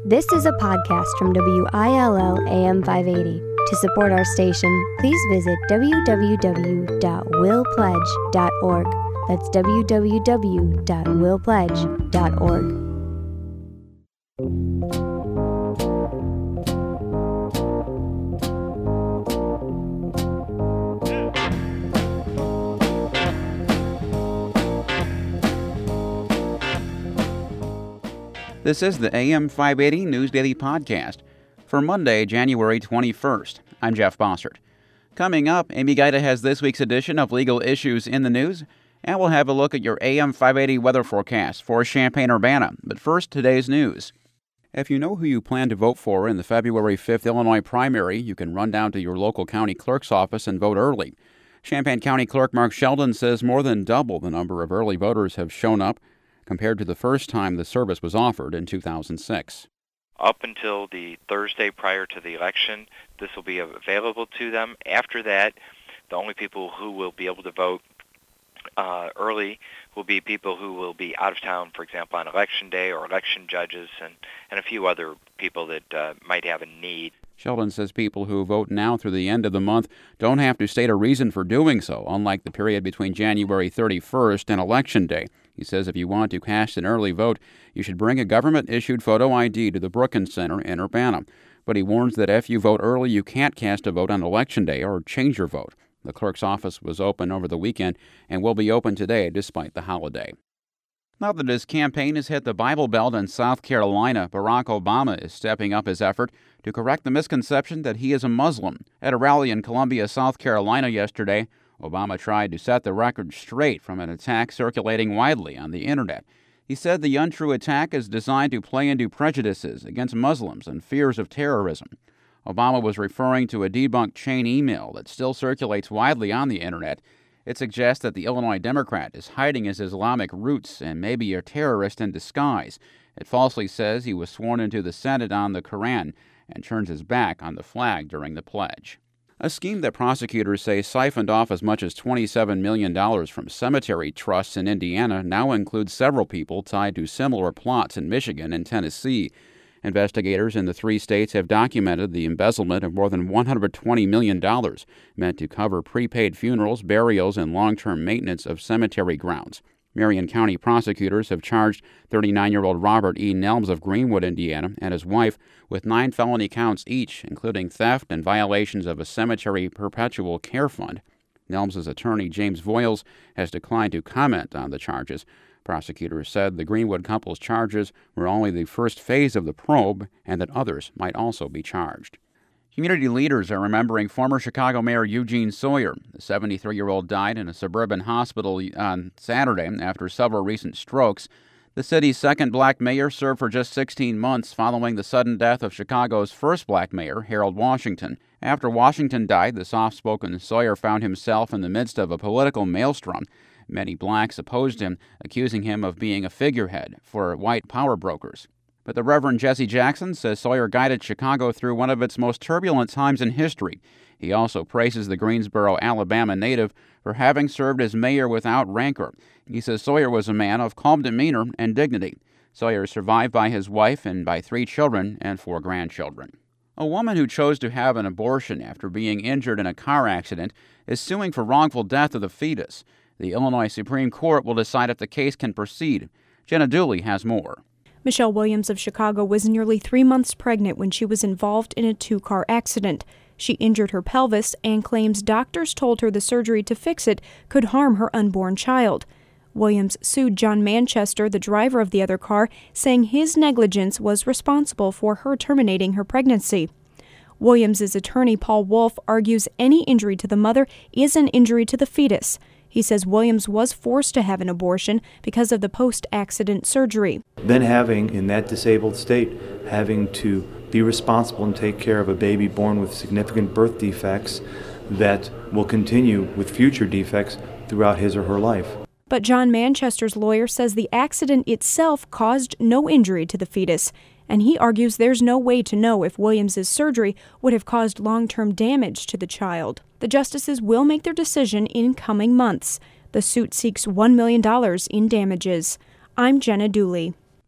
This is a podcast from WILL AM 580. To support our station, please visit www.willpledge.org. That's www.willpledge.org. This is the AM 580 News Daily Podcast for Monday, January 21st. I'm Jeff Bossert. Coming up, Amy Gaida has this week's edition of Legal Issues in the News, and we'll have a look at your AM 580 weather forecast for Champaign-Urbana. But first, today's news. If you know who you plan to vote for in the February 5th Illinois primary, you can run down to your local county clerk's office and vote early. Champaign County Clerk Mark Sheldon says more than double the number of early voters have shown up compared to the first time the service was offered in 2006. Up until the Thursday prior to the election, this will be available to them. After that, the only people who will be able to vote early will be people who will be out of town, for example, on Election Day, or election judges and a few other people that might have a need. Sheldon says people who vote now through the end of the month don't have to state a reason for doing so, unlike the period between January 31st and Election Day. He says if you want to cast an early vote, you should bring a government-issued photo ID to the Brookins Center in Urbana. But he warns that if you vote early, you can't cast a vote on Election Day or change your vote. The clerk's office was open over the weekend and will be open today despite the holiday. Now that his campaign has hit the Bible Belt in South Carolina, Barack Obama is stepping up his effort to correct the misconception that he is a Muslim. At a rally in Columbia, South Carolina yesterday, Obama tried to set the record straight from an attack circulating widely on the internet. He said the untrue attack is designed to play into prejudices against Muslims and fears of terrorism. Obama was referring to a debunked chain email that still circulates widely on the internet. It suggests that the Illinois Democrat is hiding his Islamic roots and may be a terrorist in disguise. It falsely says he was sworn into the Senate on the Quran and turns his back on the flag during the pledge. A scheme that prosecutors say siphoned off as much as $27 million from cemetery trusts in Indiana now includes several people tied to similar plots in Michigan and Tennessee. Investigators in the three states have documented the embezzlement of more than $120 million meant to cover prepaid funerals, burials, and long-term maintenance of cemetery grounds. Marion County prosecutors have charged 39-year-old Robert E. Nelms of Greenwood, Indiana, and his wife with 9 felony counts each, including theft and violations of a cemetery perpetual care fund. Nelms' attorney, James Voiles, has declined to comment on the charges. Prosecutors said the Greenwood couple's charges were only the first phase of the probe and that others might also be charged. Community leaders are remembering former Chicago Mayor Eugene Sawyer. The 73-year-old died in a suburban hospital on Saturday after several recent strokes. The city's second black mayor served for just 16 months following the sudden death of Chicago's first black mayor, Harold Washington. After Washington died, the soft-spoken Sawyer found himself in the midst of a political maelstrom. Many blacks opposed him, accusing him of being a figurehead for white power brokers. But the Reverend Jesse Jackson says Sawyer guided Chicago through one of its most turbulent times in history. He also praises the Greensboro, Alabama native for having served as mayor without rancor. He says Sawyer was a man of calm demeanor and dignity. Sawyer is survived by his wife and by 3 children and 4 grandchildren. A woman who chose to have an abortion after being injured in a car accident is suing for wrongful death of the fetus. The Illinois Supreme Court will decide if the case can proceed. Jenna Dooley has more. Michelle Williams of Chicago was nearly 3 months pregnant when she was involved in a 2-car accident. She injured her pelvis and claims doctors told her the surgery to fix it could harm her unborn child. Williams sued John Manchester, the driver of the other car, saying his negligence was responsible for her terminating her pregnancy. Williams' attorney, Paul Wolf, argues any injury to the mother is an injury to the fetus. He says Williams was forced to have an abortion because of the post-accident surgery. Then in that disabled state, having to be responsible and take care of a baby born with significant birth defects that will continue with future defects throughout his or her life. But John Manchester's lawyer says the accident itself caused no injury to the fetus, and he argues there's no way to know if Williams' surgery would have caused long-term damage to the child. The justices will make their decision in coming months. The suit seeks $1 million in damages. I'm Jenna Dooley.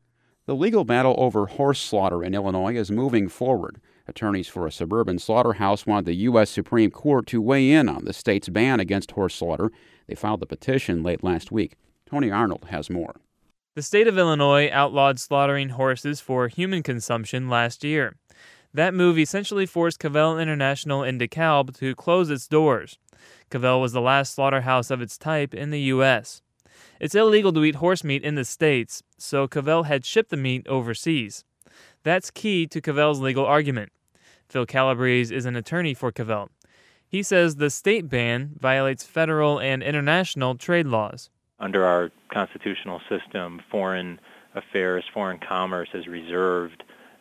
The legal battle over horse slaughter in Illinois is moving forward. Attorneys for a suburban slaughterhouse want the U.S. Supreme Court to weigh in on the state's ban against horse slaughter. They filed the petition late last week. Tony Arnold has more. The state of Illinois outlawed slaughtering horses for human consumption last year. That move essentially forced Cavell International in DeKalb to close its doors. Cavell was the last slaughterhouse of its type in the U.S. It's illegal to eat horse meat in the States, so Cavell had shipped the meat overseas. That's key to Cavell's legal argument. Phil Calabrese is an attorney for Cavell. He says the state ban violates federal and international trade laws. Under our constitutional system, foreign affairs, foreign commerce is reserved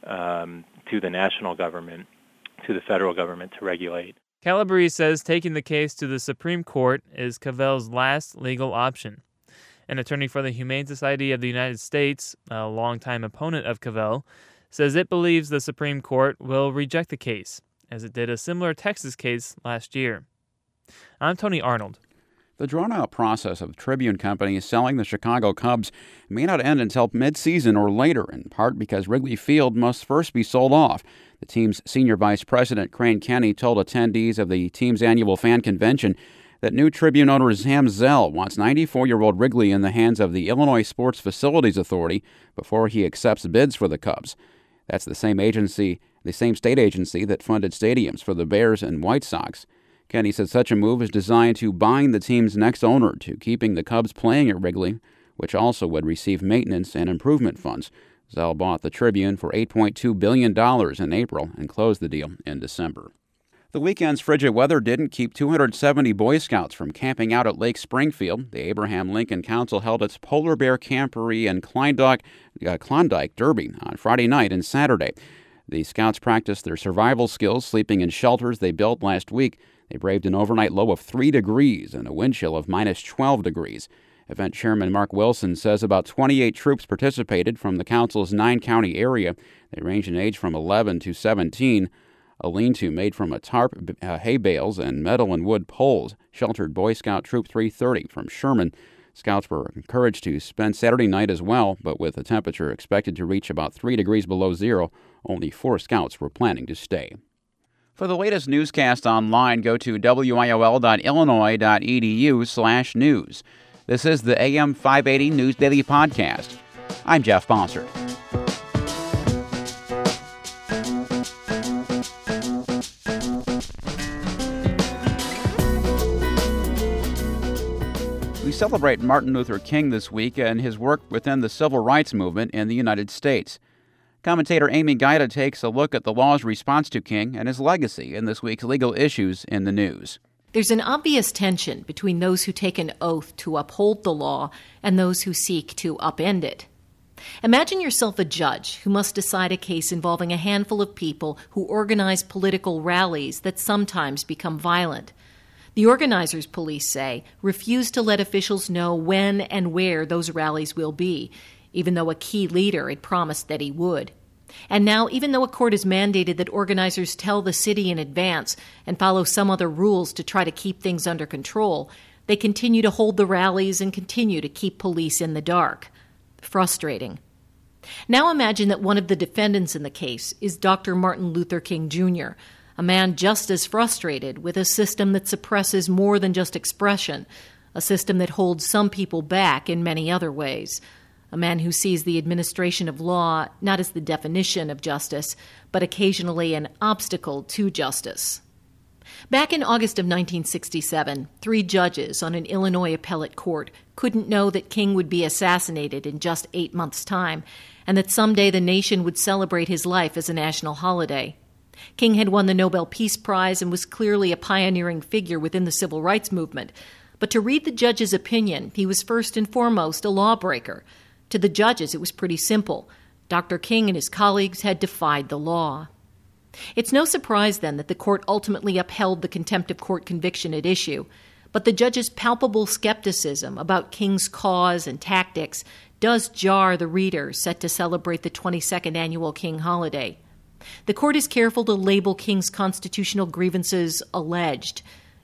to the national government, to the federal government to regulate. Calabrese says taking the case to the Supreme Court is Cavell's last legal option. An attorney for the Humane Society of the United States, a longtime opponent of Cavell, says it believes the Supreme Court will reject the case, as it did a similar Texas case last year. I'm Tony Arnold. The drawn-out process of Tribune Company selling the Chicago Cubs may not end until mid-season or later, in part because Wrigley Field must first be sold off. The team's senior vice president, Crane Kenny, told attendees of the team's annual fan convention that new Tribune owner Sam Zell wants 94-year-old Wrigley in the hands of the Illinois Sports Facilities Authority before he accepts bids for the Cubs. That's the same state agency that funded stadiums for the Bears and White Sox. Kenny said such a move is designed to bind the team's next owner to keeping the Cubs playing at Wrigley, which also would receive maintenance and improvement funds. Zell bought the Tribune for $8.2 billion in April and closed the deal in December. The weekend's frigid weather didn't keep 270 Boy Scouts from camping out at Lake Springfield. The Abraham Lincoln Council held its Polar Bear Camporee and Klondike Derby on Friday night and Saturday. The Scouts practiced their survival skills, sleeping in shelters they built last week. They braved an overnight low of 3 degrees and a wind chill of minus 12 degrees. Event chairman Mark Wilson says about 28 troops participated from the council's 9-county area. They range in age from 11 to 17. A lean-to made from a tarp, hay bales, and metal and wood poles sheltered Boy Scout Troop 330 from Sherman. Scouts were encouraged to spend Saturday night as well, but with the temperature expected to reach about 3 degrees below zero, only 4 Scouts were planning to stay. For the latest newscast online, go to wiol.illinois.edu/news. This is the AM 580 News Daily Podcast. I'm Jeff Bossert. We celebrate Martin Luther King this week and his work within the civil rights movement in the United States. Commentator Amy Gaida takes a look at the law's response to King and his legacy in this week's Legal Issues in the News. There's an obvious tension between those who take an oath to uphold the law and those who seek to upend it. Imagine yourself a judge who must decide a case involving a handful of people who organize political rallies that sometimes become violent. The organizers, police say, refuse to let officials know when and where those rallies will be, even though a key leader had promised that he would. And now, even though a court has mandated that organizers tell the city in advance and follow some other rules to try to keep things under control, they continue to hold the rallies and continue to keep police in the dark. Frustrating. Now imagine that one of the defendants in the case is Dr. Martin Luther King Jr., a man just as frustrated with a system that suppresses more than just expression, a system that holds some people back in many other ways. A man who sees the administration of law not as the definition of justice, but occasionally an obstacle to justice. Back in August of 1967, 3 judges on an Illinois appellate court couldn't know that King would be assassinated in just 8 months' time, and that someday the nation would celebrate his life as a national holiday. King had won the Nobel Peace Prize and was clearly a pioneering figure within the civil rights movement. But to read the judge's opinion, he was first and foremost a lawbreaker. To the judges, it was pretty simple. Dr. King and his colleagues had defied the law. It's no surprise, then, that the court ultimately upheld the contempt of court conviction at issue. But the judge's palpable skepticism about King's cause and tactics does jar the reader set to celebrate the 22nd annual King holiday. The court is careful to label King's constitutional grievances alleged.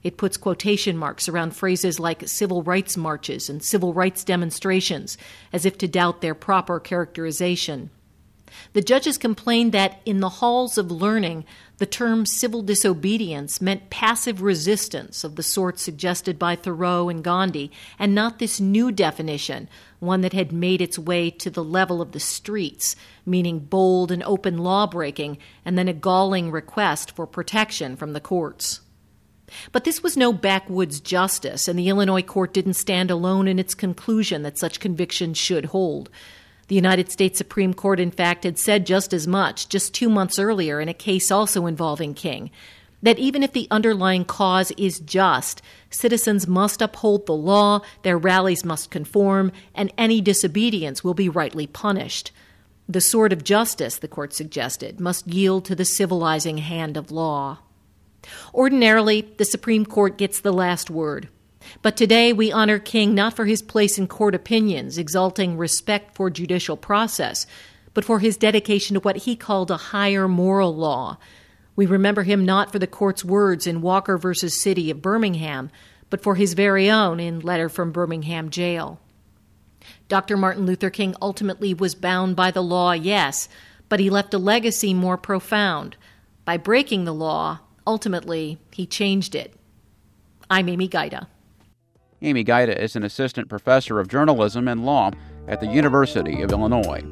It puts quotation marks around phrases like civil rights marches and civil rights demonstrations, as if to doubt their proper characterization. The judges complained that in the halls of learning, the term civil disobedience meant passive resistance of the sort suggested by Thoreau and Gandhi, and not this new definition, one that had made its way to the level of the streets, meaning bold and open law-breaking, and then a galling request for protection from the courts. But this was no backwoods justice, and the Illinois court didn't stand alone in its conclusion that such convictions should hold. The United States Supreme Court, in fact, had said just as much just 2 months earlier in a case also involving King, that even if the underlying cause is just, citizens must uphold the law, their rallies must conform, and any disobedience will be rightly punished. The sword of justice, the court suggested, must yield to the civilizing hand of law. Ordinarily, the Supreme Court gets the last word. But today we honor King not for his place in court opinions, exalting respect for judicial process, but for his dedication to what he called a higher moral law. We remember him not for the court's words in Walker v. City of Birmingham, but for his very own in Letter from Birmingham Jail. Dr. Martin Luther King ultimately was bound by the law, yes, but he left a legacy more profound. By breaking the law, ultimately, he changed it. I'm Amy Gaida. Amy Gaida is an assistant professor of journalism and law at the University of Illinois.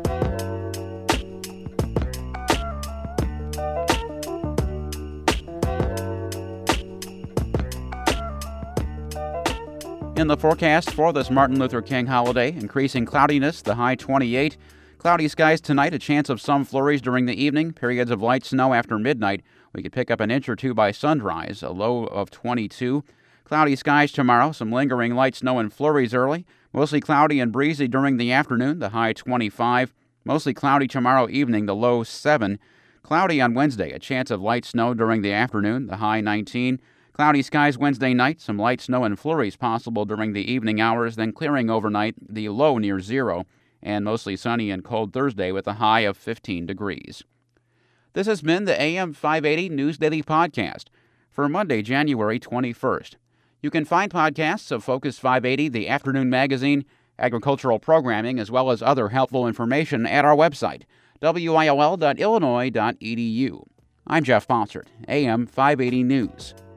In the forecast for this Martin Luther King holiday, increasing cloudiness, the high 28. Cloudy skies tonight, a chance of some flurries during the evening, periods of light snow after midnight. We could pick up an inch or two by sunrise, a low of 22. Cloudy skies tomorrow, some lingering light snow and flurries early. Mostly cloudy and breezy during the afternoon, the high 25. Mostly cloudy tomorrow evening, the low 7. Cloudy on Wednesday, a chance of light snow during the afternoon, the high 19. Cloudy skies Wednesday night, some light snow and flurries possible during the evening hours, then clearing overnight, the low near 0. And mostly sunny and cold Thursday with a high of 15 degrees. This has been the AM 580 News Daily Podcast for Monday, January 21st. You can find podcasts of Focus 580, the afternoon magazine, agricultural programming, as well as other helpful information at our website, wil.illinois.edu. I'm Jeff Bossert, AM 580 News.